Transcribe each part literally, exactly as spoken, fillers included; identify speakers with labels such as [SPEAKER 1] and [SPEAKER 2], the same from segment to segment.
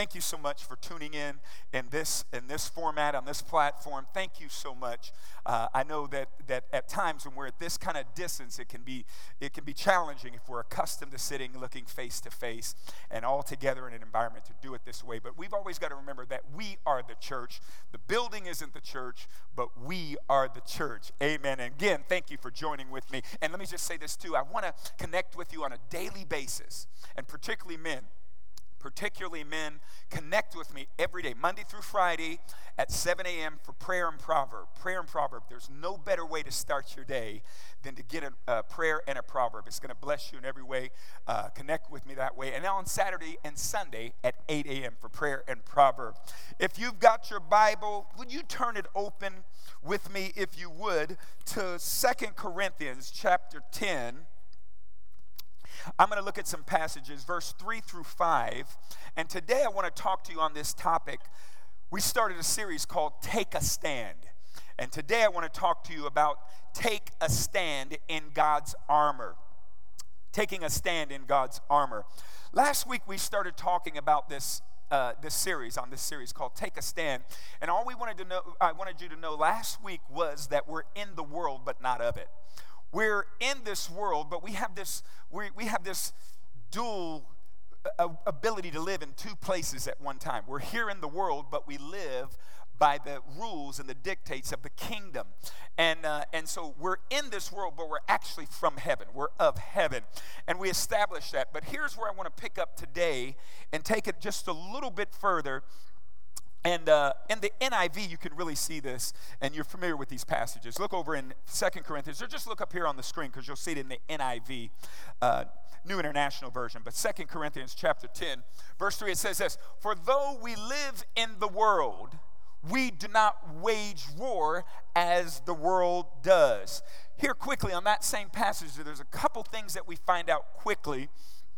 [SPEAKER 1] thank you so much for tuning in in this in this format, on this platform. Thank you so much. Uh, I know that that at times when we're at this kind of distance, it can be it can be challenging if we're accustomed to sitting, looking face to face, and all together in an environment to do it this way. But we've always got to remember that we are the church. The building isn't the church, but we are the church. Amen. And again, thank you for joining with me. And let me just say this too. I want to connect with you on a daily basis, and particularly men. Particularly men, connect with me every day, Monday through Friday at seven a.m. for prayer and proverb. Prayer and proverb. There's no better way to start your day than to get a, a prayer and a proverb. It's going to bless you in every way. Uh, connect with me that way. And now on Saturday and Sunday at eight a.m. for prayer and proverb. If you've got your Bible, would you turn it open with me, if you would, to Second Corinthians chapter ten. I'm going to look at some passages, verse three through five, and today I want to talk to you on this topic. We started a series called Take a Stand, and today I want to talk to you about take a stand in God's armor. Taking a stand in God's armor. Last week we started talking about this uh, this series, on this series called Take a Stand, and all we wanted to know, I wanted you to know last week was that we're in the world but not of it. We're in this world, but we have this we we have this dual uh, ability to live in two places at one time. We're here in the world, but we live by the rules and the dictates of the kingdom. And uh, and so we're in this world, but we're actually from heaven. We're of heaven. And we established that. But here's where I want to pick up today and take it just a little bit further. And uh, in the N I V, you can really see this, and you're familiar with these passages. Look over in Second Corinthians, or just look up here on the screen, because you'll see it in the N I V, uh, New International Version. But Second Corinthians chapter ten, verse three, it says this: "For though we live in the world, we do not wage war as the world does." Here quickly on that same passage, there's a couple things that we find out quickly.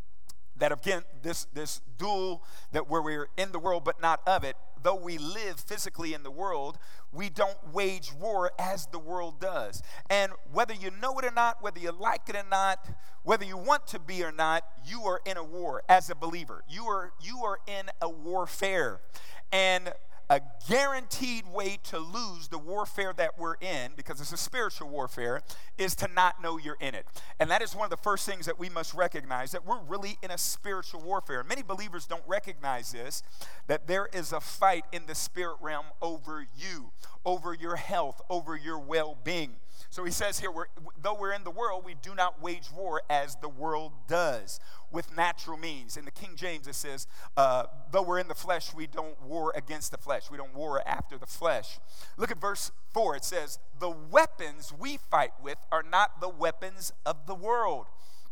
[SPEAKER 1] That again, this this dual, that where we're in the world but not of it, though we live physically in the world, we don't wage war as the world does. And whether you know it or not, whether you like it or not, whether you want to be or not, you are in a war as a believer. You are you are in a warfare. And a guaranteed way to lose the warfare that we're in, because it's a spiritual warfare, is to not know you're in it. And that is one of the first things that we must recognize, that we're really in a spiritual warfare. Many believers don't recognize this, that there is a fight in the spirit realm over you, over your health, over your well-being. So he says here, we're, though we're in the world, we do not wage war as the world does, with natural means. In the King James, it says, uh, though we're in the flesh, we don't war against the flesh. We don't war after the flesh. Look at verse four. It says, the weapons we fight with are not the weapons of the world.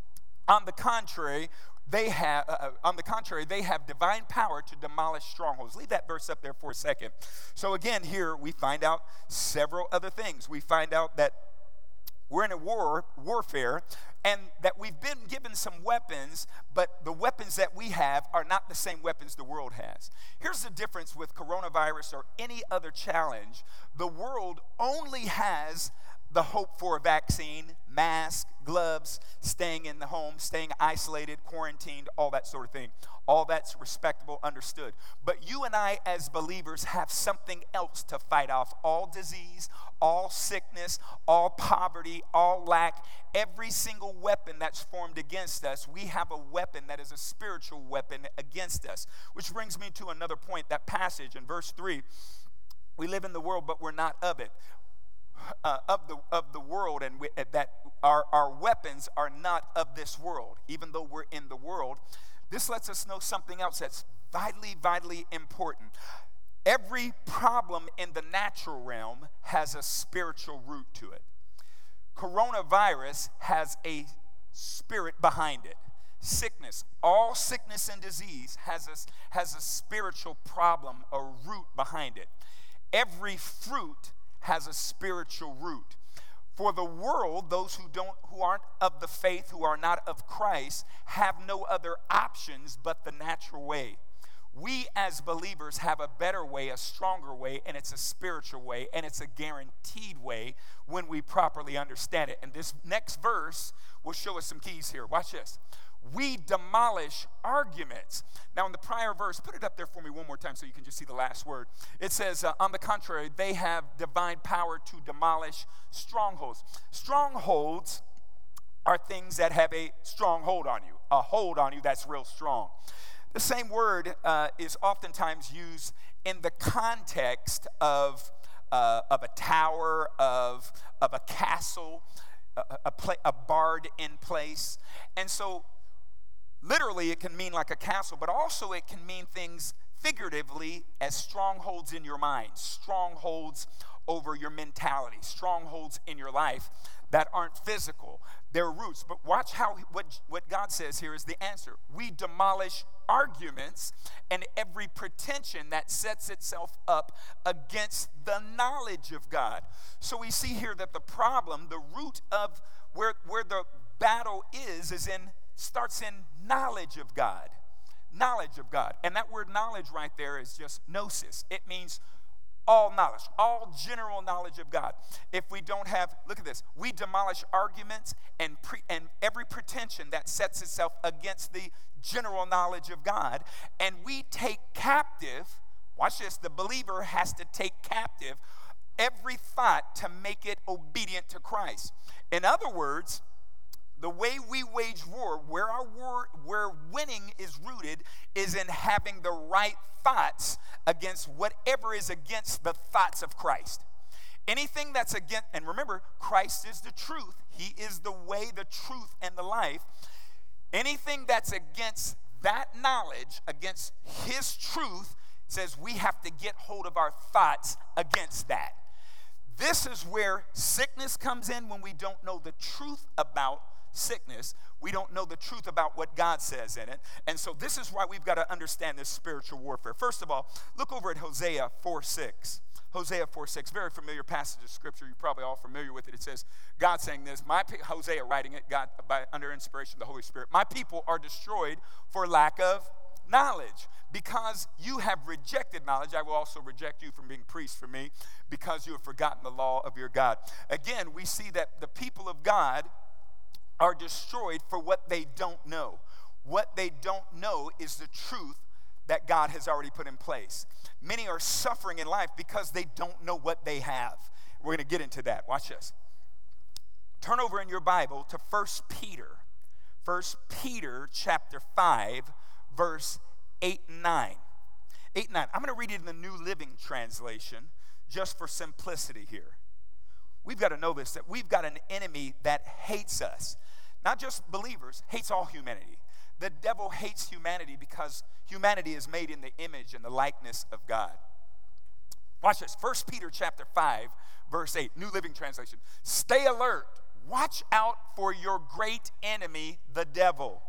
[SPEAKER 1] On the contrary, they have, uh, on the contrary, they have divine power to demolish strongholds. Leave that verse up there for a second. So again, here we find out several other things. We find out that we're in a war, warfare, and that we've been given some weapons, but the weapons that we have are not the same weapons the world has. Here's the difference with coronavirus or any other challenge. The world only has the hope for a vaccine, mask, gloves, staying in the home, staying isolated, quarantined, all that sort of thing. All that's respectable, understood. But you and I as believers have something else to fight off all disease, all sickness, all poverty, all lack. Every single weapon that's formed against us, we have a weapon that is a spiritual weapon against us. Which brings me to another point, that passage in verse three. We live in the world, but we're not of it. Uh, of the of the world, and we, uh, that our, our weapons are not of this world, even though we're in the world. This lets us know something else that's vitally, vitally important. Every problem in the natural realm has a spiritual root to it. Coronavirus has a spirit behind it. Sickness, all sickness and disease has a, has a spiritual problem, a root behind it. Every fruit has a spiritual root. For the world, those who don't, who aren't of the faith, who are not of Christ, have no other options but the natural way. We as believers have a better way, a stronger way, and it's a spiritual way, and it's a guaranteed way when we properly understand it. And this next verse will show us some keys here. Watch this. We demolish arguments. Now, in the prior verse, put it up there for me one more time so you can just see the last word. It says, uh, on the contrary, they have divine power to demolish strongholds. Strongholds are things that have a strong hold on you, a hold on you that's real strong. The same word uh, is oftentimes used in the context of, uh, of a tower, of, of a castle, a, a, pla- a barred in place. And so, literally, it can mean like a castle, but also it can mean things figuratively as strongholds in your mind, strongholds over your mentality, strongholds in your life that aren't physical. They're roots. But watch how what, what God says here is the answer. We demolish arguments and every pretension that sets itself up against the knowledge of God. So we see here that the problem, the root of where, where the battle is, is in starts in knowledge of God. Knowledge of God. And that word knowledge right there is just gnosis. It means all knowledge, all general knowledge of God. If we don't have, look at this, we demolish arguments and, pre, and every pretension that sets itself against the general knowledge of God, and we take captive, watch this, the believer has to take captive every thought to make it obedient to Christ. In other words, the way we wage war, where our war, where winning is rooted, is in having the right thoughts against whatever is against the thoughts of Christ. Anything that's against, and remember, Christ is the truth. He is the way, the truth, and the life. Anything that's against that knowledge, against his truth, says we have to get hold of our thoughts against that. This is where sickness comes in when we don't know the truth about sickness. We don't know the truth about what God says in it. And so this is why we've got to understand this spiritual warfare. First of all, look over at Hosea four six. Hosea four six, very familiar passage of scripture. You're probably all familiar with it. It says, God saying this, my Hosea writing it, God by under inspiration of the Holy Spirit. My people are destroyed for lack of knowledge. Because you have rejected knowledge, I will also reject you from being priests for me, because you have forgotten the law of your God. Again, we see that the people of God are destroyed for what they don't know. What they don't know is the truth that God has already put in place. Many are suffering in life because they don't know what they have. We're going to get into that. Watch this. Turn over in your Bible to First Peter. First Peter chapter five, verse eight and nine. eight and nine. I'm going to read it in the New Living Translation just for simplicity here. We've got to know this, that we've got an enemy that hates us. Not just believers, hates all humanity. The devil hates humanity because humanity is made in the image and the likeness of God. Watch this. First Peter chapter five, verse eight, New Living Translation. Stay alert. Watch out for your great enemy, the devil.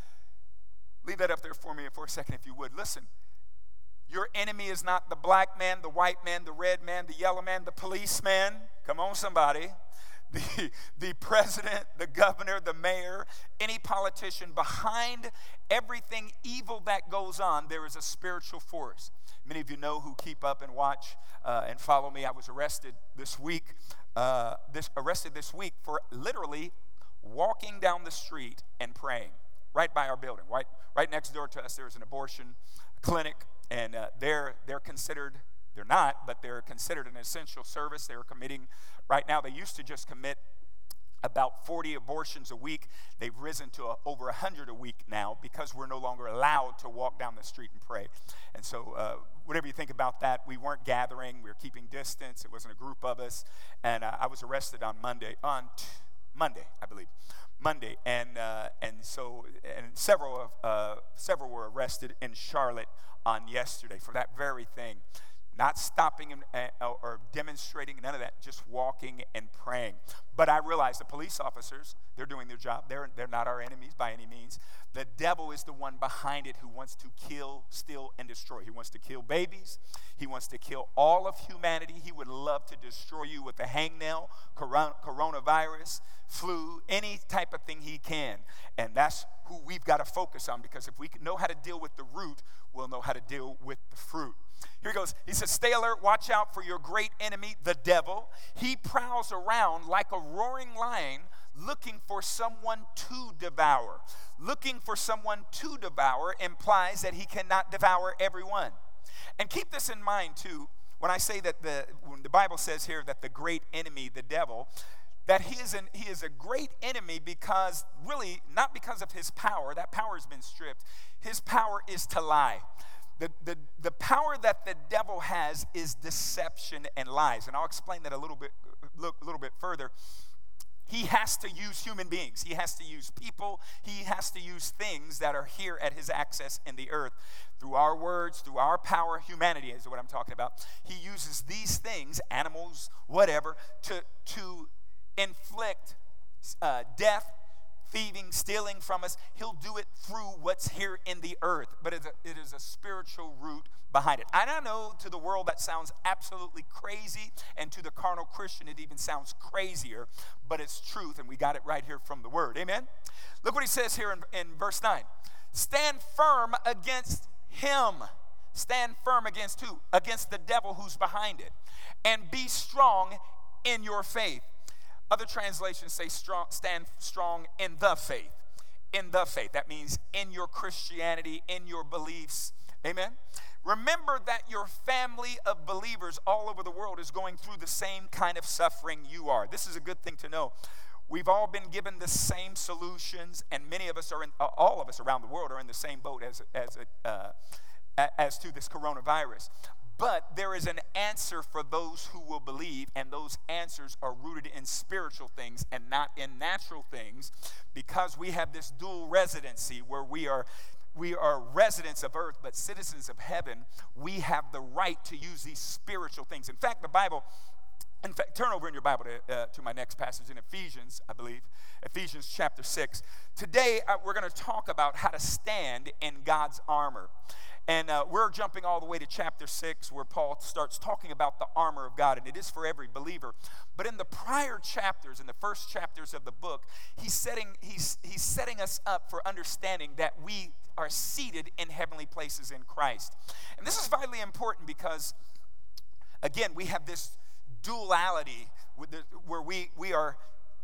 [SPEAKER 1] Leave that up there for me for a second if you would. Listen. Your enemy is not the black man, the white man, the red man, the yellow man, the policeman. Come on, somebody. The, the president, the governor, the mayor, any politician. Behind everything evil that goes on, there is a spiritual force. Many of you know who keep up and watch uh, and follow me. I was arrested this week, uh, this arrested this week for literally walking down the street and praying right by our building. Right, right next door to us, there's an abortion clinic. And uh, they're they're considered, they're not, but they're considered an essential service. They're committing, right now, they used to just commit about forty abortions a week. They've risen to a, over one hundred a week now because we're no longer allowed to walk down the street and pray. And so uh, whatever you think about that, we weren't gathering. We were keeping distance. It wasn't a group of us. And uh, I was arrested on Monday, on t- Monday, I believe. Monday, and uh, and so and several of uh, several were arrested in Charlotte on yesterday for that very thing, not stopping and, uh, or demonstrating, none of that, just walking and praying. But I realize the police officers, they're doing their job. They're they're not our enemies by any means. The devil is the one behind it who wants to kill, steal, and destroy. He wants to kill babies. He wants to kill all of humanity. He would love to destroy you with a hangnail, corona, coronavirus, flu, any type of thing he can. And that's who we've got to focus on, because if we know how to deal with the root, we'll know how to deal with the fruit. Here he goes. He says, stay alert, watch out for your great enemy, the devil. He prowls around like a roaring lion, looking for someone to devour. Looking for someone to devour implies that he cannot devour everyone. And keep this in mind too, when I say that the, when the Bible says here that the great enemy, the devil, that he is, an, he is a great enemy because, really, not because of his power. That power has been stripped. His power is to lie. The, the, the power that the devil has is deception and lies. And I'll explain that a little bit, look, a little bit further. He has to use human beings. He has to use people. He has to use things that are here at his access in the earth. Through our words, through our power, humanity is what I'm talking about. He uses these things, animals, whatever, to, to inflict uh, death, thieving, stealing from us. He'll do it through what's here in the earth, but it is a spiritual root behind it. I know to the world that sounds absolutely crazy, and to the carnal Christian it even sounds crazier, but it's truth, and we got it right here from the word. Amen? Look what he says here in, in verse nine. Stand firm against him. Stand firm against who? Against the devil who's behind it. And be strong in your faith. Other translations say strong, stand strong in the faith. In the faith. That means in your Christianity, in your beliefs. Amen? Remember that your family of believers all over the world is going through the same kind of suffering you are. This is a good thing to know. We've all been given the same solutions, and many of us are in, uh, all of us around the world are in the same boat as, as, uh, as to this coronavirus. But there is an answer for those who will believe, and those answers are rooted in spiritual things and not in natural things, because we have this dual residency where we are we are residents of earth but citizens of heaven. We have the right to use these spiritual things. In fact, the Bible, in fact, turn over in your Bible to, uh, to my next passage in Ephesians, I believe, Ephesians chapter six. Today, uh, we're going to talk about how to stand in God's armor. And uh, we're jumping all the way to chapter six, where Paul starts talking about the armor of God, and it is for every believer. But in the prior chapters, in the first chapters of the book, he's setting, he's, he's setting us up for understanding that we are seated in heavenly places in Christ. And this is vitally important because, again, we have this duality where we, we are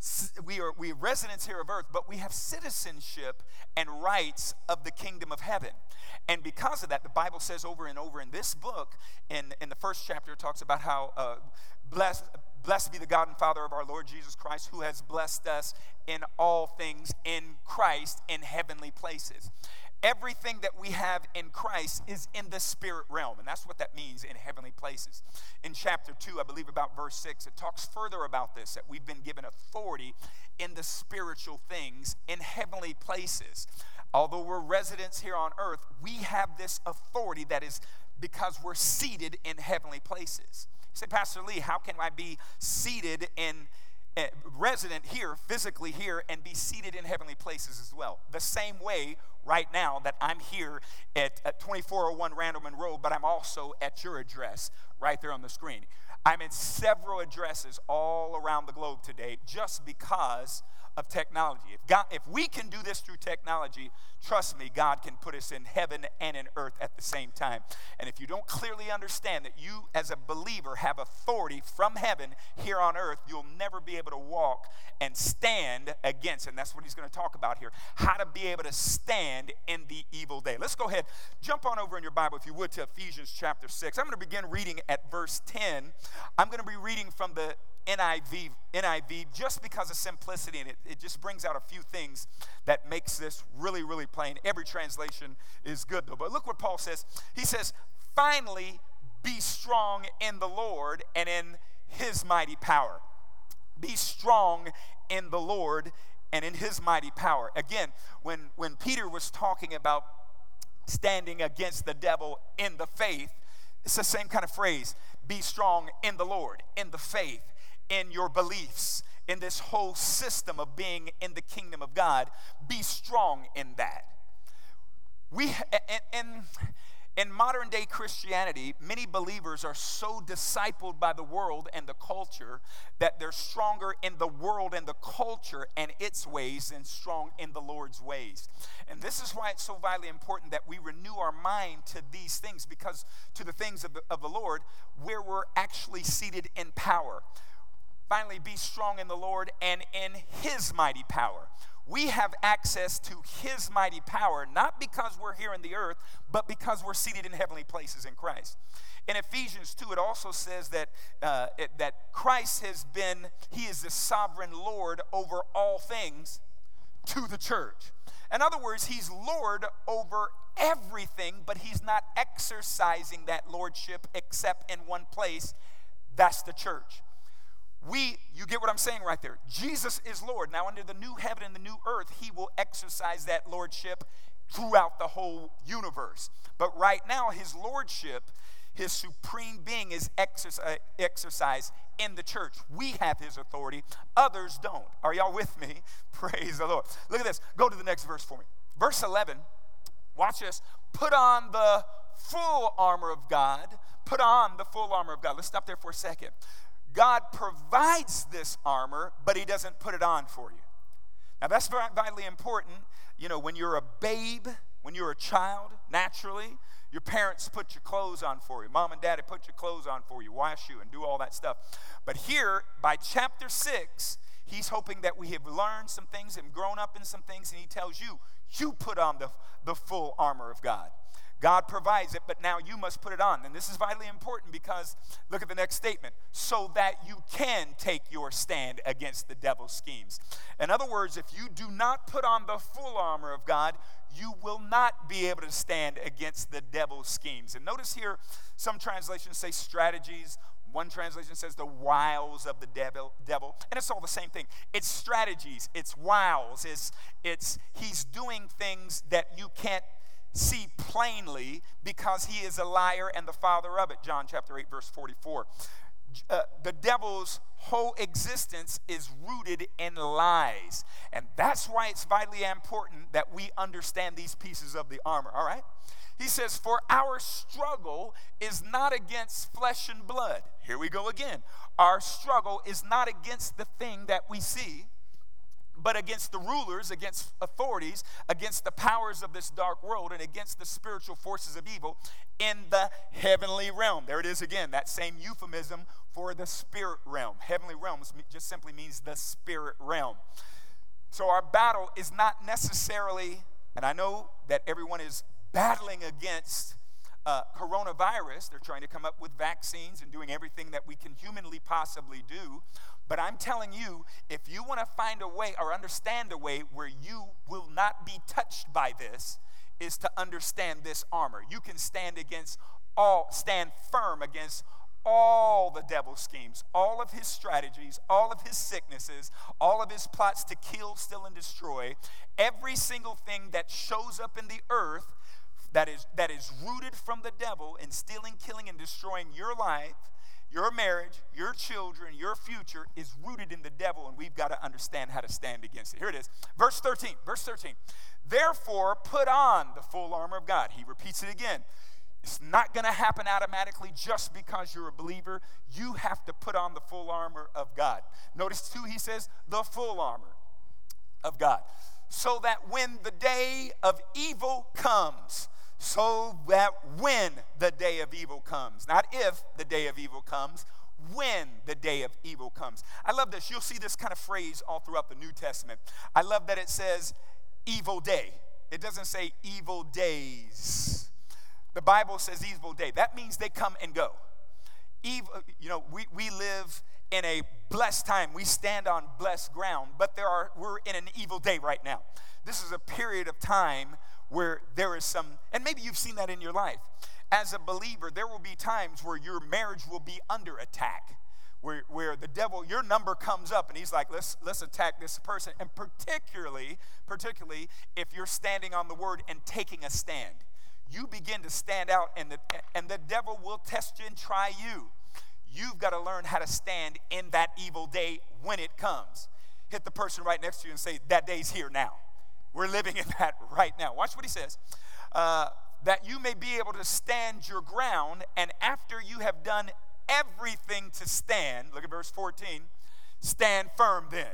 [SPEAKER 1] We are we residents here of earth, but we have citizenship and rights of the kingdom of heaven. And because of that, the Bible says over and over in this book, in, in the first chapter, it talks about how uh, blessed, blessed be the God and Father of our Lord Jesus Christ, who has blessed us in all things in Christ in heavenly places. Everything that we have in Christ is in the spirit realm, and that's what that means in heavenly places. In chapter two, I believe about verse six, it talks further about this, that we've been given authority in the spiritual things in heavenly places. Although we're residents here on earth, we have this authority that is because we're seated in heavenly places. You say, Pastor Lee, how can I be seated in Uh, resident here, physically here, and be seated in heavenly places as well? The same way right now that I'm here at, at twenty-four oh one Randleman Road, but I'm also at your address right there on the screen. I'm in several addresses all around the globe today just because of technology. If God, if we can do this through technology, trust me, God can put us in heaven and in earth at the same time. And if you don't clearly understand that you as a believer have authority from heaven here on earth, you'll never be able to walk and stand against. And that's what he's going to talk about here, how to be able to stand in the evil day. Let's go ahead, jump on over in your Bible, if you would, to Ephesians chapter six. I'm going to begin reading at verse ten. I'm going to be reading from the N I V, N I V just because of simplicity, and it, it just brings out a few things that makes this really, really plain. Every translation is good, though. But look what Paul says. He says, finally, be strong in the Lord and in his mighty power. Be strong in the Lord and in his mighty power. Again, when, when Peter was talking about standing against the devil in the faith, it's the same kind of phrase. Be strong in the Lord, in the faith, in your beliefs, in this whole system of being in the kingdom of God. Be strong in that. We in, in modern day Christianity, many believers are so discipled by the world and the culture that they're stronger in the world and the culture and its ways than strong in the Lord's ways. And this is why it's so vitally important that we renew our mind to these things, because to the things of the, of the Lord, where we're actually seated in power. Finally, be strong in the Lord and in his mighty power. We have access to his mighty power, not because we're here in the earth, but because we're seated in heavenly places in Christ. In Ephesians two, it also says that, uh, it, that Christ has been, he is the sovereign Lord over all things to the church. In other words, he's Lord over everything, but he's not exercising that lordship except in one place. That's the church. We, you get what I'm saying right there. Jesus is Lord. Now, under the new heaven and the new earth, he will exercise that lordship throughout the whole universe. But right now, his lordship, his supreme being is exercise, exercised in the church. We have his authority. Others don't. Are y'all with me? Praise the Lord. Look at this. Go to the next verse for me. Verse eleven. Watch this. Put on the full armor of God. Put on the full armor of God. Let's stop there for a second. God provides this armor, but he doesn't put it on for you. Now, that's very vitally important. You know, when you're a babe, when you're a child, naturally, your parents put your clothes on for you. Mom and daddy put your clothes on for you, wash you, and do all that stuff. But here, by chapter six, he's hoping that we have learned some things and grown up in some things, and he tells you, you put on the, the full armor of God. God provides it, but now you must put it on. And this is vitally important because, look at the next statement, so that you can take your stand against the devil's schemes. In other words, if you do not put on the full armor of God, you will not be able to stand against the devil's schemes. And notice here, some translations say strategies. One translation says the wiles of the devil, devil, and it's all the same thing. It's strategies, it's wiles, it's, it's he's doing things that you can't see plainly because he is a liar and the father of it. John chapter eight, verse forty-four. Uh, the devil's whole existence is rooted in lies. And that's why it's vitally important that we understand these pieces of the armor, all right? He says, for our struggle is not against flesh and blood. Here we go again. Our struggle is not against the thing that we see, but against the rulers, against authorities, against the powers of this dark world, and against the spiritual forces of evil in the heavenly realm. There it is again, that same euphemism for the spirit realm. Heavenly realms just simply means the spirit realm. So our battle is not necessarily, and I know that everyone is battling against uh, coronavirus. They're trying to come up with vaccines and doing everything that we can humanly possibly do. But I'm telling you, if you want to find a way or understand a way where you will not be touched by this, is to understand this armor. You can stand against all, stand firm against all the devil's schemes, all of his strategies, all of his sicknesses, all of his plots to kill, steal, and destroy. Every single thing that shows up in the earth that is, that is rooted from the devil in stealing, killing, and destroying your life, your marriage, your children, your future is rooted in the devil, and we've got to understand how to stand against it. Here it is. Verse thirteen. Verse thirteen. Therefore, put on the full armor of God. He repeats it again. It's not going to happen automatically just because you're a believer. You have to put on the full armor of God. Notice, too, he says, the full armor of God. So that when the day of evil comes, so that when the day of evil comes, not if the day of evil comes, when the day of evil comes. I love this. You'll see this kind of phrase all throughout the New Testament. I love that it says evil day. It doesn't say evil days. The Bible says evil day. That means they come and go. Evil, you know, we, we live in a blessed time. We stand on blessed ground, but there are we're in an evil day right now. This is a period of time where there is some, and maybe you've seen that in your life. As a believer, there will be times where your marriage will be under attack, where, where the devil, your number comes up, and he's like, let's, let's attack this person. And particularly, particularly if you're standing on the word and taking a stand. You begin to stand out, and the, and the devil will test you and try you. You've got to learn how to stand in that evil day when it comes. Hit the person right next to you and say, that day's here now. We're living in that right now. Watch what he says. Uh, that you may be able to stand your ground, and after you have done everything to stand, look at verse fourteen, stand firm then.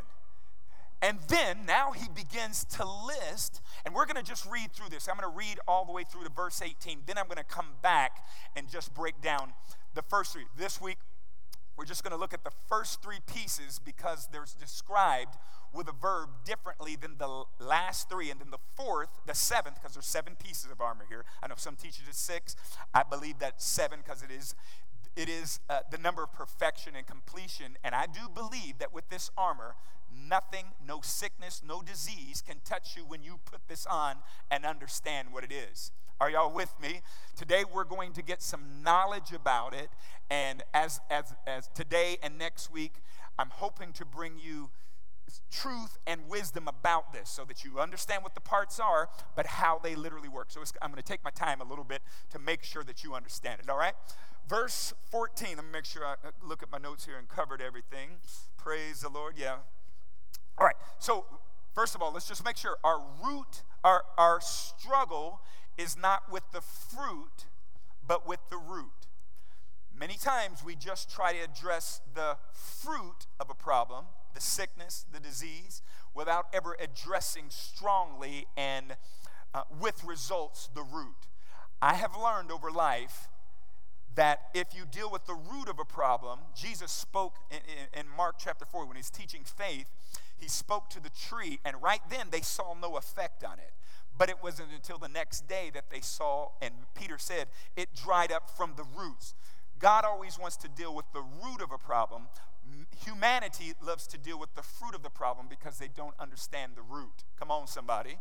[SPEAKER 1] And then, now he begins to list, and we're going to just read through this. I'm going to read all the way through to verse eighteen. Then I'm going to come back and just break down the first three. This week, We're just going to look at the first three pieces because they're described with a verb differently than the last three. And then the fourth, the seventh, because there's seven pieces of armor here. I know some teach it as six. I believe that seven because it is, it is uh, the number of perfection and completion. And I do believe that with this armor, nothing, no sickness, no disease can touch you when you put this on and understand what it is. Are y'all with me? Today we're going to get some knowledge about it, and as as as today and next week, I'm hoping to bring you truth and wisdom about this so that you understand what the parts are, but how they literally work. So it's, I'm going to take my time a little bit to make sure that you understand it, all right? Verse fourteen, let me make sure I look at my notes here and covered everything. Praise the Lord, yeah. All right, so first of all, let's just make sure our root, our, our struggle is not with the fruit, but with the root. Many times we just try to address the fruit of a problem, the sickness, the disease, without ever addressing strongly and uh, with results the root. I have learned over life that if you deal with the root of a problem, Jesus spoke in, in, in Mark chapter four when he's teaching faith, he spoke to the tree, and right then they saw no effect on it. But it wasn't until the next day that they saw, and Peter said, it dried up from the roots. God always wants to deal with the root of a problem. Humanity loves to deal with the fruit of the problem because they don't understand the root. Come on, somebody.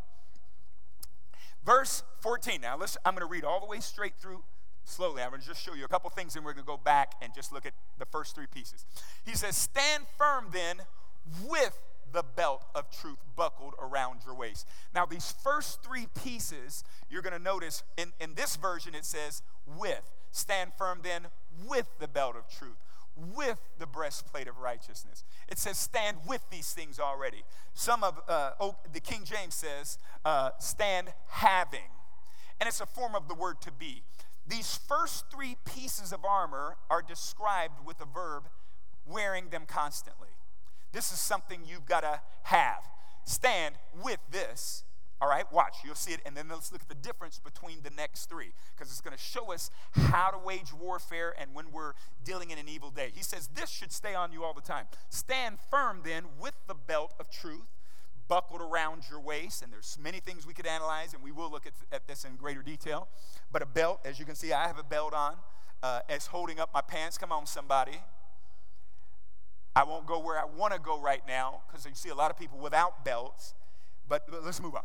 [SPEAKER 1] Verse fourteen. Now, listen, I'm going to read all the way straight through slowly. I'm going to just show you a couple things, and we're going to go back and just look at the first three pieces. He says, stand firm then with the belt of truth buckled around your waist. Now, these first three pieces, you're going to notice in, in this version it says with. Stand firm then with the belt of truth, with the breastplate of righteousness. It says stand with these things already. Some of uh, oh, the King James says uh, stand having, and it's a form of the word to be. These first three pieces of armor are described with the verb wearing them constantly. This is something you've got to have. Stand with this. All right, watch. You'll see it. And then let's look at the difference between the next three, because it's going to show us how to wage warfare and when we're dealing in an evil day. He says this should stay on you all the time. Stand firm then with the belt of truth buckled around your waist. And there's many things we could analyze, and we will look at, at this in greater detail. But a belt, as you can see, I have a belt on. Uh, it's holding up my pants. Come on, somebody. I won't go where I want to go right now because you see a lot of people without belts. But let's move on.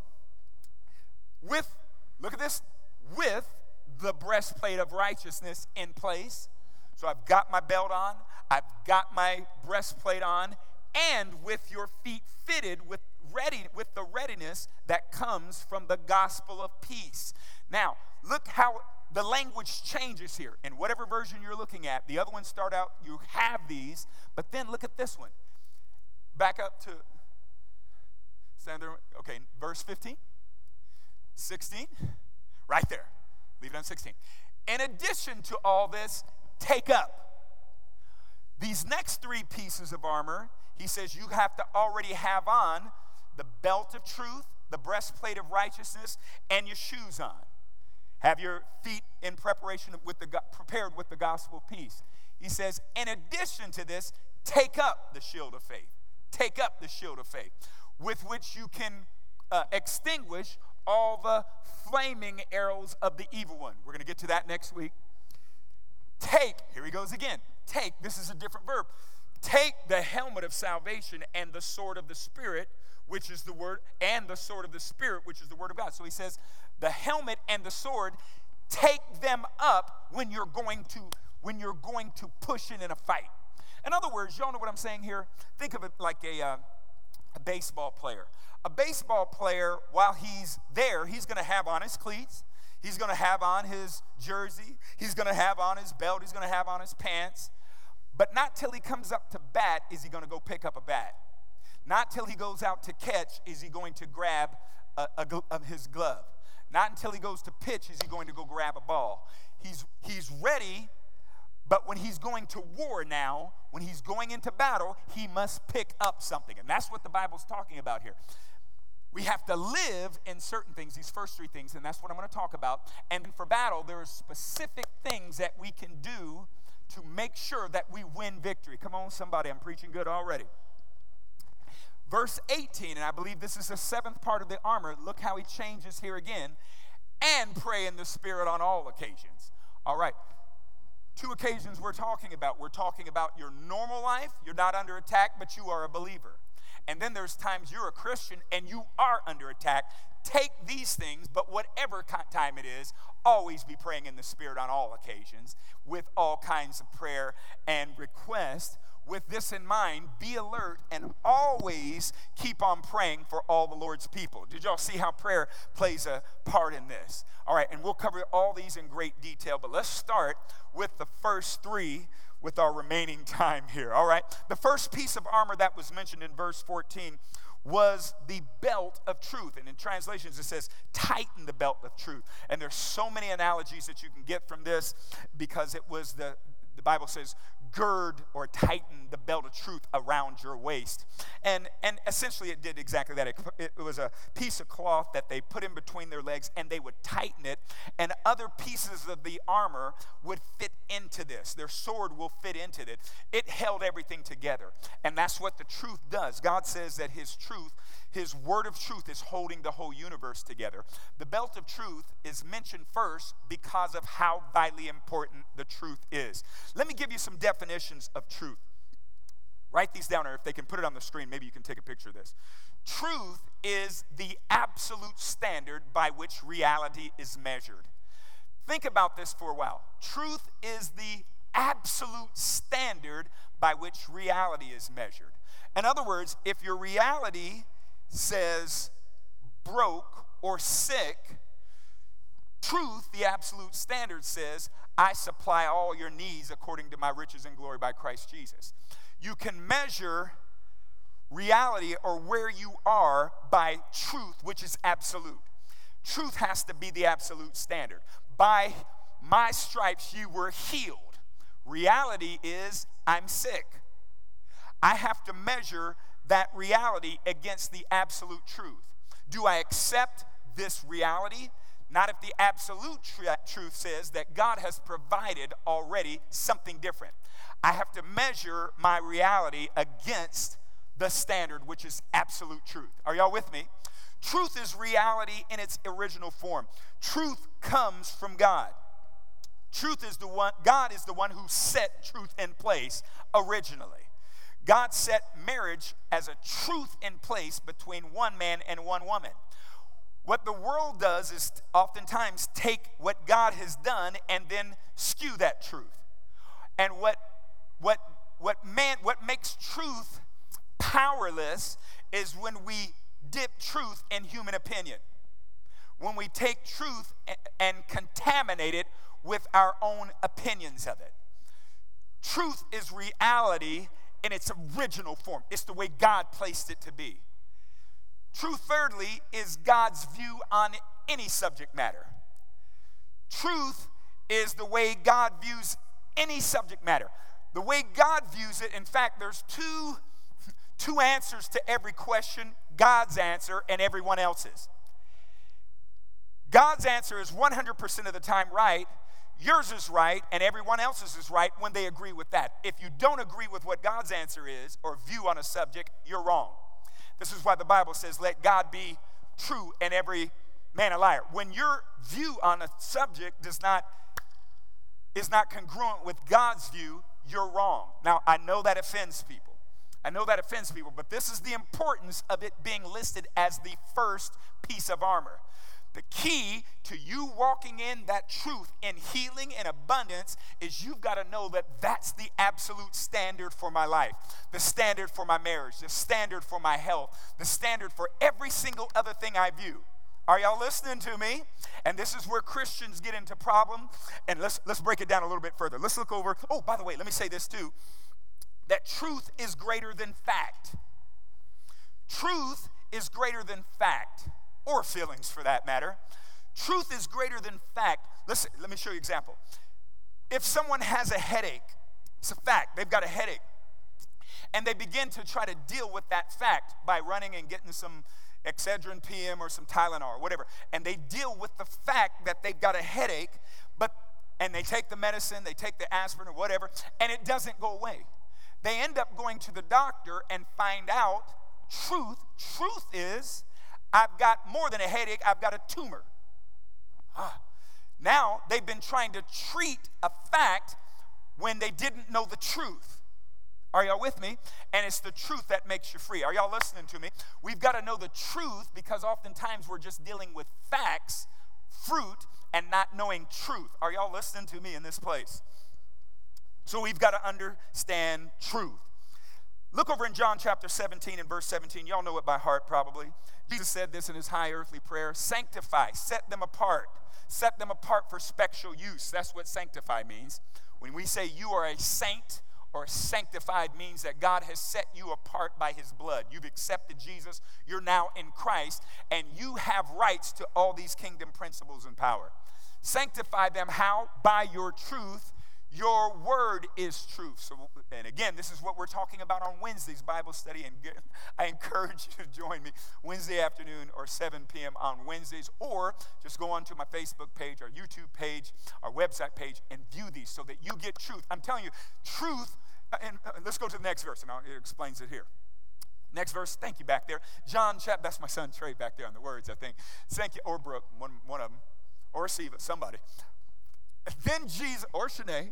[SPEAKER 1] With, look at this, with the breastplate of righteousness in place. So I've got my belt on, I've got my breastplate on, and with your feet fitted with ready with the readiness that comes from the gospel of peace. Now, look how the language changes here. In whatever version you're looking at, the other ones start out, you have these, but then look at this one. Back up to, stand there, okay, verse fifteen, sixteen, right there. Leave it on sixteen. In addition to all this, take up. These next three pieces of armor, he says you have to already have on the belt of truth, the breastplate of righteousness, and your shoes on. Have your feet in preparation with the prepared with the gospel of peace. He says, in addition to this, take up the shield of faith. Take up the shield of faith, with which you can uh, extinguish all the flaming arrows of the evil one. We're going to get to that next week. Take, here he goes again. Take, this is a different verb. Take the helmet of salvation and the sword of the Spirit, which is the word, and the sword of the Spirit, which is the word of God. So he says, the helmet and the sword, take them up when you're going to, when you're going to push in in a fight. In other words, y'all know what I'm saying here? Think of it like a, uh, a baseball player. A baseball player, while he's there, he's going to have on his cleats. He's going to have on his jersey. He's going to have on his belt. He's going to have on his pants. But not till he comes up to bat is he going to go pick up a bat. Not till he goes out to catch is he going to grab a, a, a, his glove. Not until he goes to pitch is he going to go grab a ball. He's, he's ready, but when he's going to war now, when he's going into battle, he must pick up something. And that's what the Bible's talking about here. We have to live in certain things, these first three things, and that's what I'm going to talk about. And for battle, there are specific things that we can do to make sure that we win victory. Come on, somebody, I'm preaching good already. Verse eighteen, and I believe this is the seventh part of the armor. Look how he changes here again. And pray in the Spirit on all occasions. All right. Two occasions we're talking about. We're talking about your normal life. You're not under attack, but you are a believer. And then there's times you're a Christian and you are under attack. Take these things, but whatever time it is, always be praying in the Spirit on all occasions with all kinds of prayer and request. With this in mind, be alert and always keep on praying for all the Lord's people. Did y'all see how prayer plays a part in this? All right, and we'll cover all these in great detail, but let's start with the first three with our remaining time here. All right, the first piece of armor that was mentioned in verse fourteen was the belt of truth. And in translations, it says, tighten the belt of truth. And there's so many analogies that you can get from this because it was the, the Bible says, gird or tighten the belt of truth around your waist. And and essentially it did exactly that. It, it was a piece of cloth that they put in between their legs and they would tighten it, and other pieces of the armor would fit into this. Their sword will fit into it. It held everything together. And that's what the truth does. God says that his truth, his word of truth is holding the whole universe together. The belt of truth is mentioned first because of how vitally important the truth is. Let me give you some definitions of truth. Write these down, or if they can put it on the screen, maybe you can take a picture of this. Truth is the absolute standard by which reality is measured. Think about this for a while. Truth is the absolute standard by which reality is measured. In other words, if your reality says broke or sick, truth, the absolute standard, says, I supply all your needs according to my riches and glory by Christ Jesus. You can measure reality or where you are by truth, which is absolute. Truth has to be the absolute standard. By my stripes you were healed. Reality is I'm sick. I have to measure that reality against the absolute truth. Do I accept this reality? Not if the absolute tr- truth says that God has provided already something different. I have to measure my reality against the standard, which is absolute truth. Are y'all with me? Truth is reality in its original form. Truth comes from God. Truth is the one, God is the one who set truth in place originally. God set marriage as a truth in place between one man and one woman. What the world does is oftentimes take what God has done and then skew that truth. And what what what man what makes truth powerless is when we dip truth in human opinion. When we take truth and, and contaminate it with our own opinions of it. Truth is reality in its original form. It's the way God placed it to be. Truth, thirdly, is God's view on any subject matter. Truth is the way God views any subject matter. The way God views it, in fact, there's two, two answers to every question, God's answer and everyone else's. God's answer is one hundred percent of the time right. Yours is right, and everyone else's is right when they agree with that. If you don't agree with what God's answer is or view on a subject, you're wrong. This is why the Bible says, let God be true and every man a liar. When your view on a subject does not, is not congruent with God's view, you're wrong. Now, I know that offends people. I know that offends people, but this is the importance of it being listed as the first piece of armor. The key to you walking in that truth in healing and abundance is you've got to know that that's the absolute standard for my life, the standard for my marriage, the standard for my health, the standard for every single other thing I view. Are y'all listening to me? And this is where Christians get into problem. And let's let's break it down a little bit further. Let's look over. Oh, by the way, let me say this too. That truth is greater than fact. Truth is greater than fact. Or feelings for that matter. Truth is greater than fact. Listen, let me show you an example. If someone has a headache, it's a fact, they've got a headache, and they begin to try to deal with that fact by running and getting some Excedrin P M or some Tylenol or whatever, and they deal with the fact that they've got a headache, but and and they take the medicine, they take the aspirin or whatever, and it doesn't go away. They end up going to the doctor and find out truth. Truth is, I've got more than a headache, I've got a tumor. Ah. Now, they've been trying to treat a fact when they didn't know the truth. Are y'all with me? And it's the truth that makes you free. Are y'all listening to me? We've got to know the truth, because oftentimes we're just dealing with facts, fruit, and not knowing truth. Are y'all listening to me in this place? So we've got to understand truth. Look over in John chapter seventeen and verse seventeen. Y'all know it by heart probably. Jesus said this in his high earthly prayer: sanctify, set them apart. Set them apart for special use. That's what sanctify means. When we say you are a saint or sanctified, means that God has set you apart by his blood. You've accepted Jesus. You're now in Christ, and you have rights to all these kingdom principles and power. Sanctify them how? By your truth. Your word is truth. So, and again, this is what we're talking about on Wednesdays, Bible study. And I encourage you to join me Wednesday afternoon or seven p.m. on Wednesdays, or just go onto my Facebook page, our YouTube page, our website page, and view these so that you get truth. I'm telling you, truth, and uh, let's go to the next verse, and I'll, it explains it here. Next verse, thank you back there. John chapter, that's my son Trey back there on the words, I think. Thank you, or Brooke, one, one of them, or Siva, somebody. Then Jesus, or Shanae,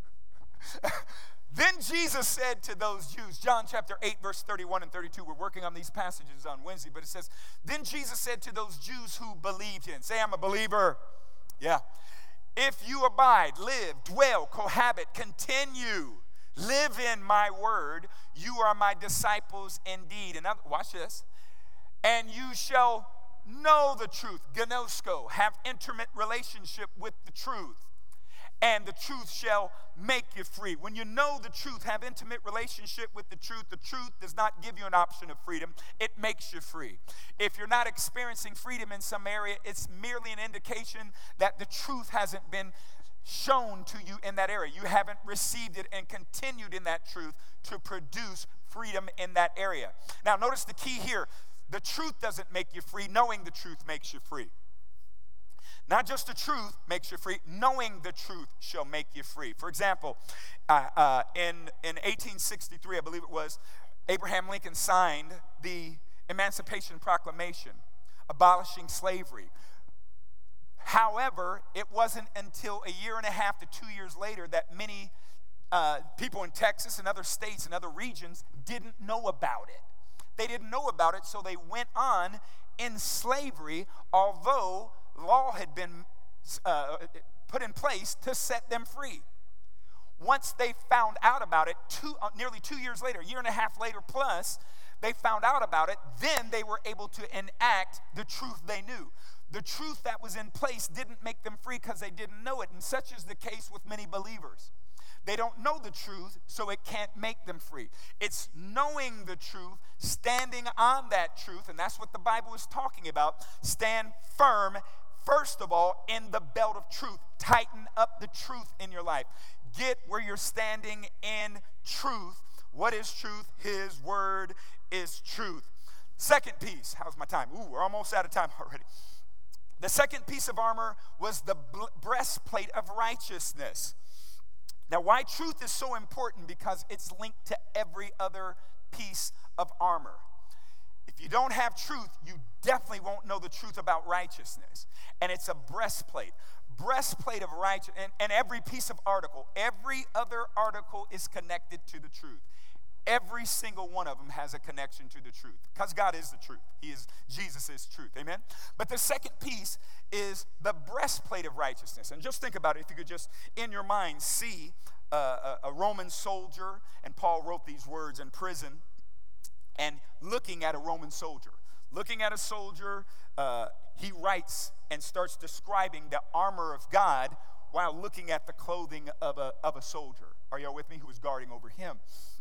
[SPEAKER 1] then Jesus said to those Jews, John chapter eight, verse thirty-one and thirty-two. We're working on these passages on Wednesday, but it says, then Jesus said to those Jews who believed him, say, I'm a believer. Yeah. If you abide, live, dwell, cohabit, continue, live in my word, you are my disciples indeed. And watch this. And you shall know the truth, gnosko, have intimate relationship with the truth. And the truth shall make you free. When you know the truth, have intimate relationship with the truth, the truth does not give you an option of freedom. It makes you free. If you're not experiencing freedom in some area, it's merely an indication that the truth hasn't been shown to you in that area. You haven't received it and continued in that truth to produce freedom in that area. Now, notice the key here. The truth doesn't make you free. Knowing the truth makes you free. Not just the truth makes you free, knowing the truth shall make you free. For example, uh, uh, in, in eighteen sixty-three, I believe it was, Abraham Lincoln signed the Emancipation Proclamation, abolishing slavery. However, it wasn't until a year and a half to two years later that many uh, people in Texas and other states and other regions didn't know about it. They didn't know about it, so they went on in slavery, although law had been uh, put in place to set them free. Once they found out about it, two, uh, nearly two years later, a year and a half later plus, they found out about it, then they were able to enact the truth they knew. The truth that was in place didn't make them free because they didn't know it, and such is the case with many believers. They don't know the truth, so it can't make them free. It's knowing the truth, standing on that truth, and that's what the Bible is talking about. Stand firm, first of all, in the belt of truth. Tighten up the truth in your life. Get where you're standing in truth. What is truth? His word is truth. Second piece. How's my time? Ooh, we're almost out of time already. The second piece of armor was the breastplate of righteousness. Now, why truth is so important? Because it's linked to every other piece of armor. If you don't have truth, you definitely won't know the truth about righteousness. And it's a breastplate. Breastplate of righteousness. And, and every piece of article, every other article is connected to the truth. Every single one of them has a connection to the truth. Because God is the truth. He is, Jesus is truth. Amen? But the second piece is the breastplate of righteousness. And just think about it. If you could just, in your mind, see uh, a, a Roman soldier. And Paul wrote these words in prison. And looking at a Roman soldier. Looking at a soldier, uh, he writes and starts describing the armor of God while looking at the clothing of a, of a soldier. Are y'all with me? Who was guarding over him.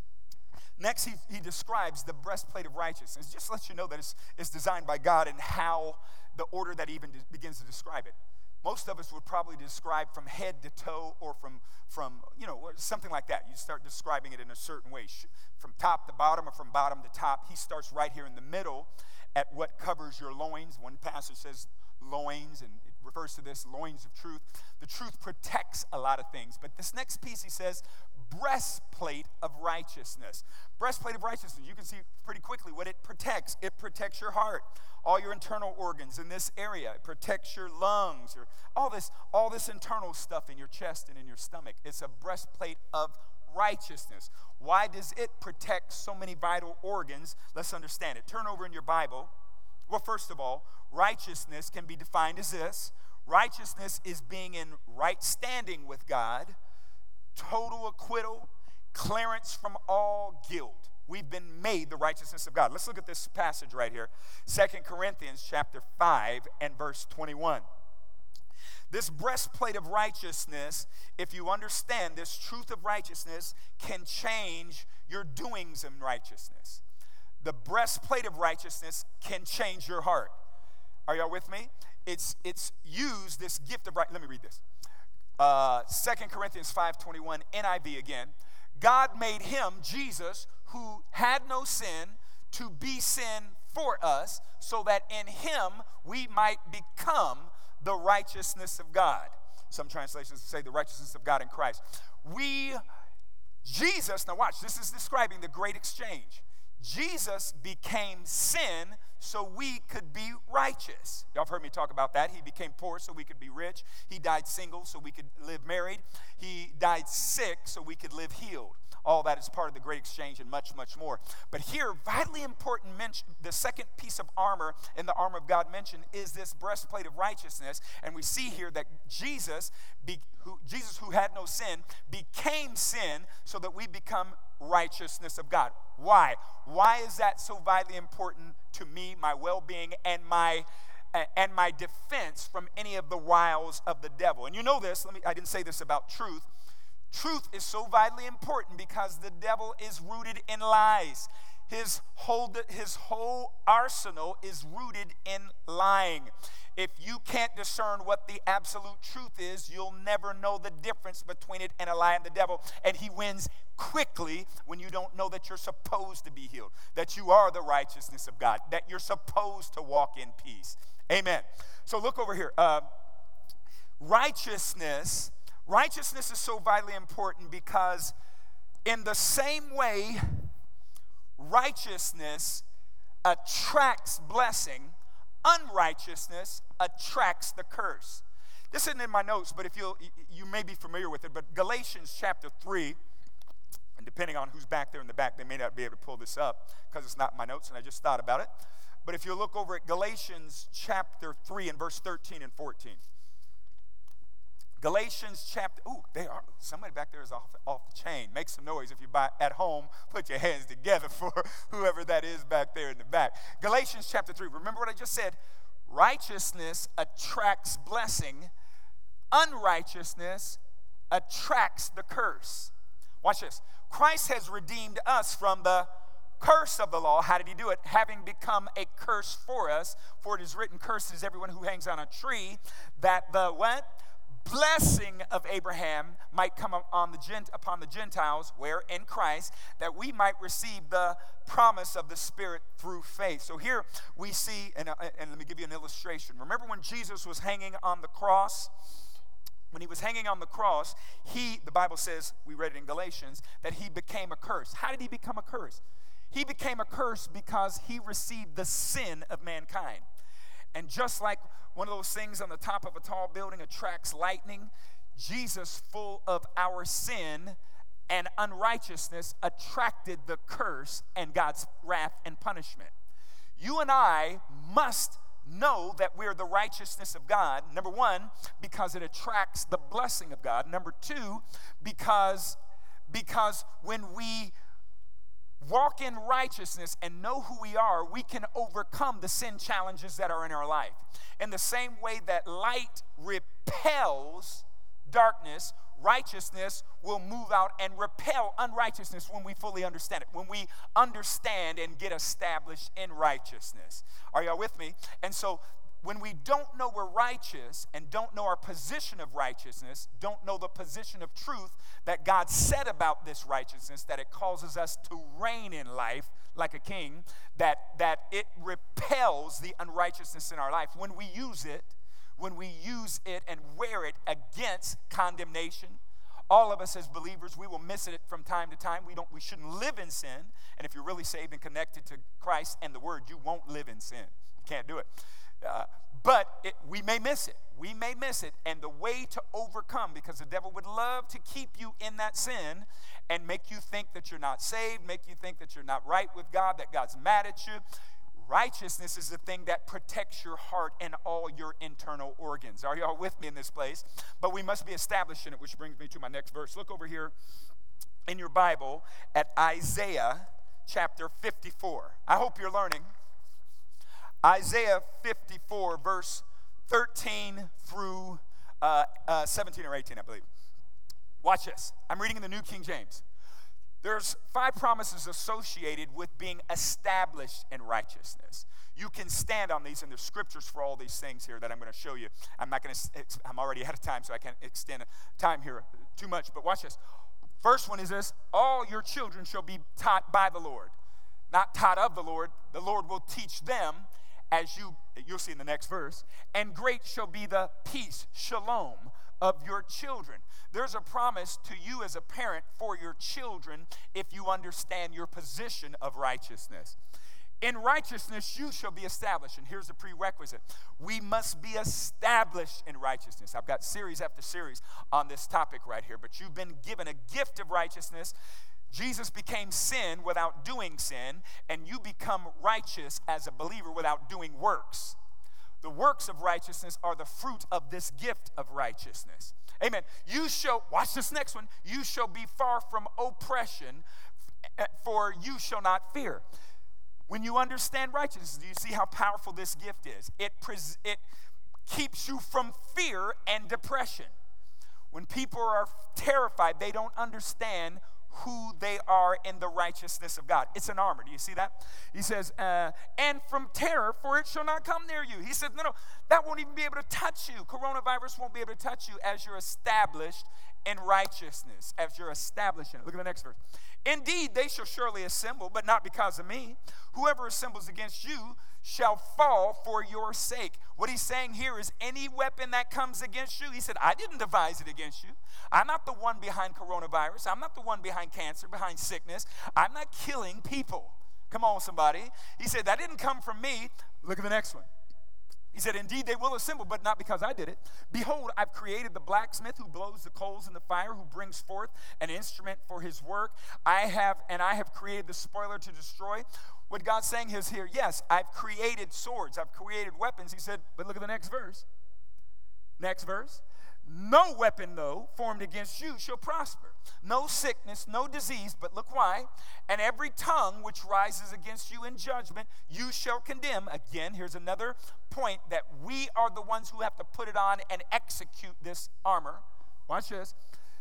[SPEAKER 1] Next, he, he describes the breastplate of righteousness. Just to let you know that it's, it's designed by God and how the order that he even de- begins to describe it. Most of us would probably describe from head to toe or from, from, you know, something like that. You start describing it in a certain way, from top to bottom or from bottom to top. He starts right here in the middle at what covers your loins. One passage says loins, and it refers to this, loins of truth. The truth protects a lot of things. But this next piece, he says, breastplate of righteousness. Breastplate of righteousness, you can see pretty quickly what it protects. It protects your heart, all your internal organs in this area. It protects your lungs, your, all this, all this internal stuff in your chest and in your stomach. It's a breastplate of righteousness. Why does it protect so many vital organs? Let's understand it. Turn over in your Bible. Well, first of all, righteousness can be defined as this. Righteousness is being in right standing with God, total acquittal, clearance from all guilt. We've been made the righteousness of God. Let's look at this passage right here. Second Corinthians chapter five and verse twenty-one. This breastplate of righteousness, if you understand this truth of righteousness, can change your doings in righteousness. The breastplate of righteousness can change your heart. Are y'all with me? It's it's used, this gift of right. Let me read this. Uh, Second Corinthians five twenty-one, N I V again. God made him, Jesus, who had no sin, to be sin for us, so that in him we might become the righteousness of God. Some translations say the righteousness of God in Christ. We, Jesus, now watch, this is describing the great exchange. Jesus became sin so we could be righteous. Y'all have heard me talk about that. He became poor so we could be rich. He died single so we could live married. He died sick so we could live healed. All that is part of the great exchange and much, much more. But here, vitally important mention, the second piece of armor in the armor of God mentioned is this breastplate of righteousness. And we see here that Jesus, be, who, Jesus who had no sin, became sin so that we become righteousness of God. Why? Why is that so vitally important to me, my well-being, and my and my defense from any of the wiles of the devil? And you know this, let me I didn't say this about truth. Truth is so vitally important because the devil is rooted in lies. His whole, his whole arsenal is rooted in lying. If you can't discern what the absolute truth is, you'll never know the difference between it and a lie and the devil. And he wins quickly when you don't know that you're supposed to be healed, that you are the righteousness of God, that you're supposed to walk in peace. Amen. So look over here. Uh, righteousness, righteousness is so vitally important because in the same way righteousness attracts blessing, unrighteousness attracts the curse. This isn't in my notes, but if you you may be familiar with it, but Galatians chapter three, and depending on who's back there in the back, they may not be able to pull this up because it's not in my notes and I just thought about it. But if you look over at Galatians chapter three and verse thirteen and fourteen. Galatians chapter, ooh, they are, somebody back there is off, off the chain. Make some noise if you're at home. Put your hands together for whoever that is back there in the back. Galatians chapter three, remember what I just said? Righteousness attracts blessing. Unrighteousness attracts the curse. Watch this. Christ has redeemed us from the curse of the law. How did he do it? Having become a curse for us. For it is written, cursed is everyone who hangs on a tree, that the what? Blessing of Abraham might come on the gent, upon the Gentiles, where in Christ, that we might receive the promise of the Spirit through faith. So here we see, and, uh, and let me give you an illustration. Remember when Jesus was hanging on the cross? When he was hanging on the cross, he, the Bible says, we read it in Galatians, that he became a curse. How did he become a curse? He became a curse because he received the sin of mankind. And just like one of those things on the top of a tall building attracts lightning, Jesus, full of our sin and unrighteousness, attracted the curse and God's wrath and punishment. You and I must know that we're the righteousness of God. Number one, because it attracts the blessing of God. Number two, because, because when we walk in righteousness and know who we are, we can overcome the sin challenges that are in our life. In the same way that light repels darkness, righteousness will move out and repel unrighteousness when we fully understand it, when we understand and get established in righteousness. Are y'all with me? And so when we don't know we're righteous and don't know our position of righteousness, don't know the position of truth that God said about this righteousness, that it causes us to reign in life like a king, that, that it repels the unrighteousness in our life. When we use it, when we use it and wear it against condemnation. All of us as believers, we will miss it from time to time. We don't. We shouldn't live in sin. And if you're really saved and connected to Christ and the Word, you won't live in sin. You can't do it. Uh, but it, we may miss it. We may miss it. And the way to overcome, because the devil would love to keep you in that sin and make you think that you're not saved, make you think that you're not right with God, that God's mad at you. Righteousness is the thing that protects your heart and all your internal organs. Are y'all with me in this place? But we must be established in it, which brings me to my next verse. Look over here in your Bible at Isaiah chapter fifty-four. I hope you're learning. Isaiah fifty-four, verse thirteen through uh, uh, seventeen or eighteen, I believe. Watch this. I'm reading in the New King James. There's five promises associated with being established in righteousness. You can stand on these, and there's scriptures for all these things here that I'm going to show you. I'm not going to, I'm already out of time, so I can't extend time here too much, but watch this. First one is this: all your children shall be taught by the Lord. Not taught of the Lord. The Lord will teach them, as you, you'll see in the next verse. And great shall be the peace, shalom, of your children. There's a promise to you as a parent for your children if you understand your position of righteousness. In righteousness you shall be established. And here's the prerequisite. We must be established in righteousness. I've got series after series on this topic right here, but you've been given a gift of righteousness. Jesus became sin without doing sin, and you become righteous as a believer without doing works. The works of righteousness are the fruit of this gift of righteousness. Amen. You shall, watch this next one, you shall be far from oppression, for you shall not fear. When you understand righteousness, do you see how powerful this gift is? It, pres- it keeps you from fear and depression. When people are terrified, they don't understand who they are in the righteousness of God. It's an armor. Do you see that? He says, uh, and from terror, for it shall not come near you. He says, no, no, that won't even be able to touch you. Coronavirus won't be able to touch you as you're established in righteousness, as you're established in it. Look at the next verse. Indeed, they shall surely assemble, but not because of me. Whoever assembles against you shall fall for your sake. What he's saying here is any weapon that comes against you, he said, I didn't devise it against you. I'm not the one behind coronavirus. I'm not the one behind cancer, behind sickness. I'm not killing people. Come on, somebody. He said, that didn't come from me. Look at the next one. He said, indeed, they will assemble, but not because I did it. Behold, I've created the blacksmith who blows the coals in the fire, who brings forth an instrument for his work. I have, and I have created the spoiler to destroy. What God's saying is here, yes, I've created swords. I've created weapons. He said, but look at the next verse. Next verse. No weapon, though, formed against you shall prosper. No sickness, no disease, but look why. And every tongue which rises against you in judgment, you shall condemn. Again, here's another point that we are the ones who have to put it on and execute this armor. Watch this.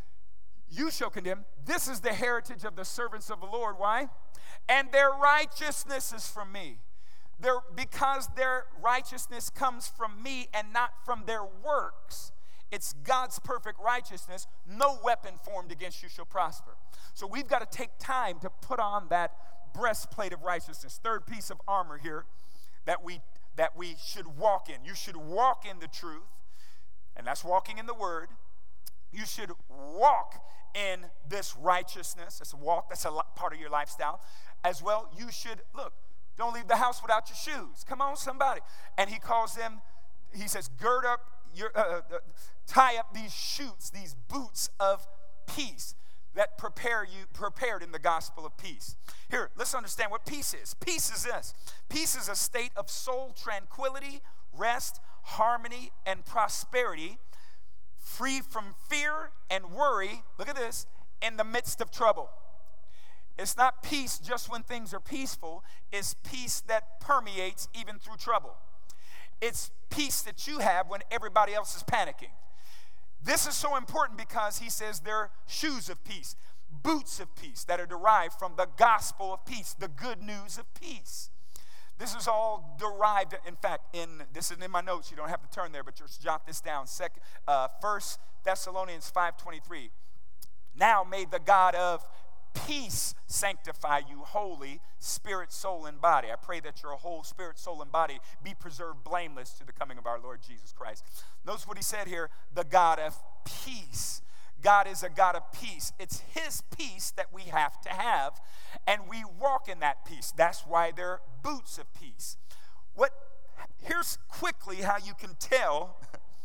[SPEAKER 1] You shall condemn. This is the heritage of the servants of the Lord. Why? And their righteousness is from me. Their, because their righteousness comes from me and not from their works. It's God's perfect righteousness. No weapon formed against you shall prosper. So we've got to take time to put on that breastplate of righteousness. Third piece of armor here that we that we should walk in. You should walk in the truth, and that's walking in the word. You should walk in this righteousness. That's a walk. That's a part of your lifestyle. As well, you should, look, don't leave the house without your shoes. Come on, somebody. And he calls them, he says, gird up, your, uh, uh, tie up these shoots, these boots of peace that prepare you, prepared in the gospel of peace. Here, let's understand what peace is. Peace is this. Peace is a state of soul tranquility, rest, harmony, and prosperity, free from fear and worry, look at this, in the midst of trouble. It's not peace just when things are peaceful. It's peace that permeates even through trouble. It's peace that you have when everybody else is panicking. This is so important because he says they're shoes of peace, boots of peace that are derived from the gospel of peace, the good news of peace. This is all derived, in fact, in this is in my notes. You don't have to turn there, but just jot this down. Second, uh, First Thessalonians five twenty-three. Now may the God of peace sanctify you wholly, spirit, soul, and body. I pray that your whole spirit, soul, and body be preserved blameless to the coming of our Lord Jesus Christ. Notice what he said here, the God of peace. God is a God of peace. It's his peace that we have to have, and we walk in that peace. That's why they're boots of peace. What? Here's quickly how you can tell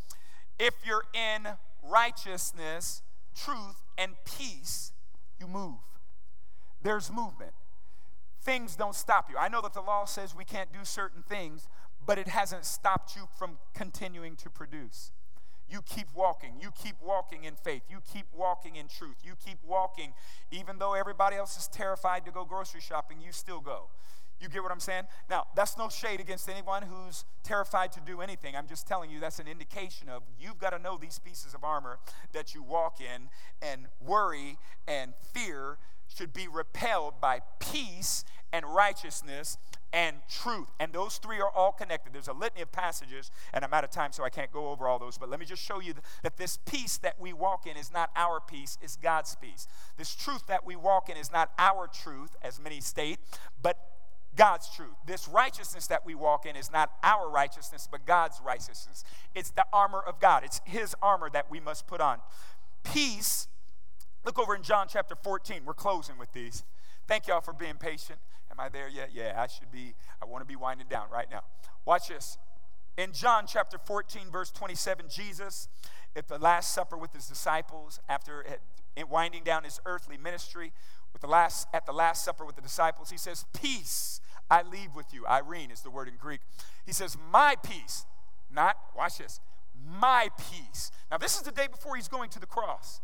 [SPEAKER 1] if you're in righteousness, truth, and peace. You move. There's movement. Things don't stop you. I know that the law says we can't do certain things, but it hasn't stopped you from continuing to produce. You keep walking. You keep walking in faith. You keep walking in truth. You keep walking. Even though everybody else is terrified to go grocery shopping, you still go. You get what I'm saying? Now, that's no shade against anyone who's terrified to do anything. I'm just telling you that's an indication of you've got to know these pieces of armor that you walk in, and worry and fear should be repelled by peace and righteousness and truth. And those three are all connected. There's a litany of passages, and I'm out of time, so I can't go over all those. But let me just show you that this peace that we walk in is not our peace, it's God's peace. This truth that we walk in is not our truth, as many state, but God's truth. This righteousness that we walk in is not our righteousness, but God's righteousness. It's the armor of God. It's his armor that we must put on. Peace, look over in John chapter fourteen. We're closing with these. Thank y'all for being patient. Am I there yet? Yeah, I should be. I want to be winding down right now. Watch this. In John chapter fourteen, verse twenty-seven, Jesus, at the Last Supper with his disciples, after winding down his earthly ministry, with the last at the Last Supper with the disciples, he says, peace I leave with you. Irene is the word in Greek. He says, my peace, not, watch this, my peace. Now, this is the day before he's going to the cross.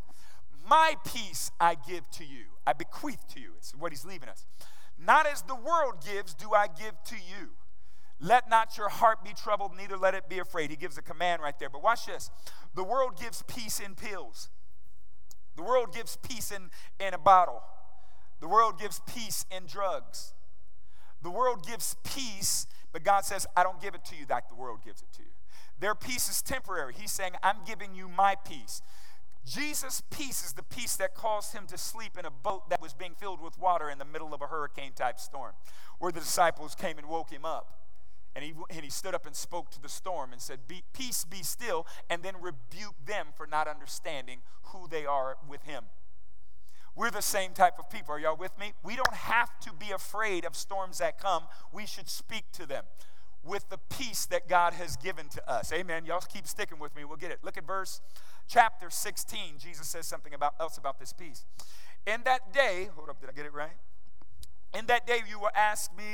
[SPEAKER 1] My peace I give to you. I bequeath to you. It's what he's leaving us. Not as the world gives, do I give to you. Let not your heart be troubled, neither let it be afraid. He gives a command right there. But watch this. The world gives peace in pills. The world gives peace in, in a bottle. The world gives peace in drugs. The world gives peace, but God says, I don't give it to you like the world gives it to you. Their peace is temporary. He's saying, I'm giving you my peace. Jesus' peace is the peace that caused him to sleep in a boat that was being filled with water in the middle of a hurricane-type storm, where the disciples came and woke him up. And he, and he stood up and spoke to the storm and said, be, peace be still, and then rebuked them for not understanding who they are with him. We're the same type of people. Are y'all with me? We don't have to be afraid of storms that come. We should speak to them with the peace that God has given to us. Amen. Y'all keep sticking with me. We'll get it. Look at verse chapter sixteen. Jesus says something about else about this peace. In that day, hold up, did I get it right? In that day you will ask me,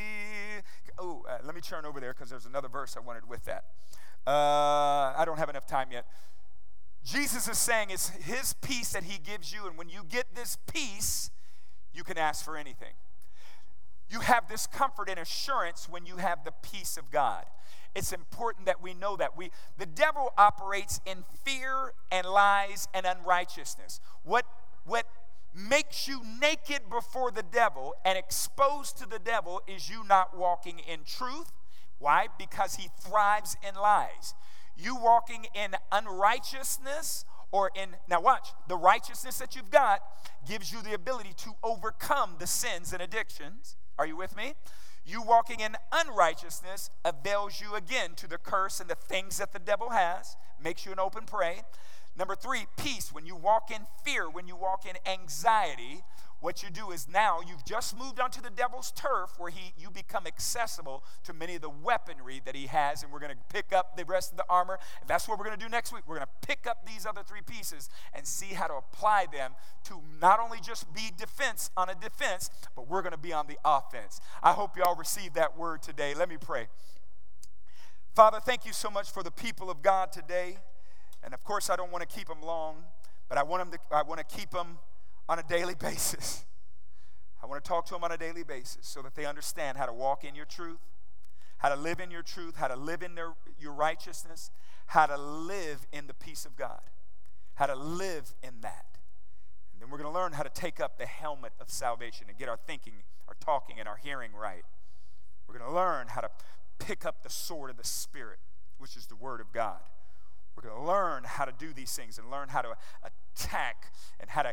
[SPEAKER 1] oh, uh, let me turn over there because there's another verse I wanted with that. Uh, I don't have enough time yet. Jesus is saying it's his peace that he gives you, and when you get this peace, you can ask for anything. You have this comfort and assurance when you have the peace of God. It's important that we know that. We, the devil operates in fear and lies and unrighteousness. What, what makes you naked before the devil and exposed to the devil is you not walking in truth. Why? Because he thrives in lies. You walking in unrighteousness or in, now watch, the righteousness that you've got gives you the ability to overcome the sins and addictions. Are you with me? You walking in unrighteousness avails you again to the curse and the things that the devil has, makes you an open prey. Number three, peace. When you walk in fear, when you walk in anxiety, what you do is now you've just moved onto the devil's turf where he you become accessible to many of the weaponry that he has, and we're going to pick up the rest of the armor. And that's what we're going to do next week. We're going to pick up these other three pieces and see how to apply them to not only just be defense on a defense, but we're going to be on the offense. I hope y'all received that word today. Let me pray. Father, thank you so much for the people of God today. And of course, I don't want to keep them long, but I want them to, I want to keep them on a daily basis. I want to talk to them on a daily basis so that they understand how to walk in your truth, how to live in your truth, how to live in their, your righteousness, how to live in the peace of God, how to live in that. And then we're going to learn how to take up the helmet of salvation and get our thinking, our talking, and our hearing right. We're going to learn how to pick up the sword of the Spirit, which is the Word of God. We're going to learn how to do these things and learn how to attack and how to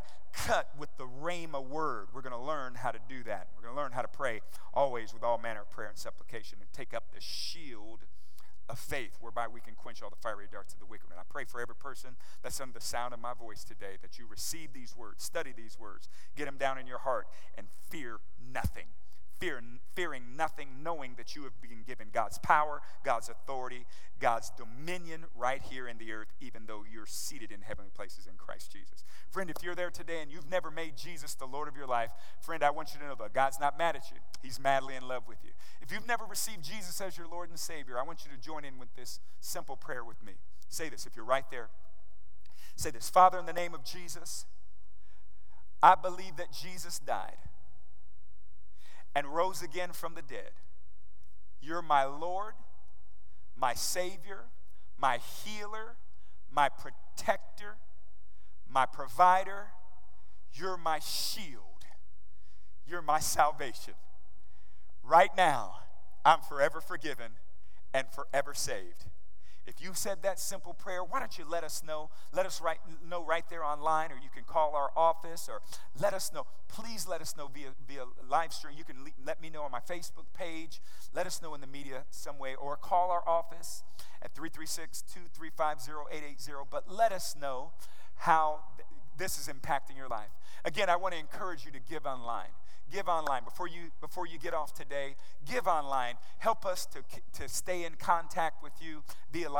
[SPEAKER 1] cut with the rhema word. We're going to learn how to do that. We're going to learn how to pray always with all manner of prayer and supplication and take up the shield of faith whereby we can quench all the fiery darts of the wicked one. I pray for every person that's under the sound of my voice today that you receive these words, study these words, get them down in your heart, and fear nothing. Fear, fearing nothing, knowing that you have been given God's power, God's authority, God's dominion right here in the earth, even though you're seated in heavenly places in Christ Jesus. Friend, if you're there today and you've never made Jesus the Lord of your life, friend, I want you to know that God's not mad at you. He's madly in love with you. If you've never received Jesus as your Lord and Savior, I want you to join in with this simple prayer with me. Say this if you're right there. Say this: Father, in the name of Jesus, I believe that Jesus died and rose again from the dead. You're my Lord, my Savior, my healer, my protector, my provider. You're my shield. You're my salvation. Right now, I'm forever forgiven and forever saved. If you said that simple prayer, why don't you let us know? Let us right, know right there online, or you can call our office, or let us know. Please let us know via, via live stream. You can le- let me know on my Facebook page. Let us know in the media some way, or call our office at three three six, two three five, zero eight eight zero. But let us know how th- this is impacting your life. Again, I want to encourage you to give online. Give online. Before you before you get off today, give online. Help us to, to stay in contact with you via live.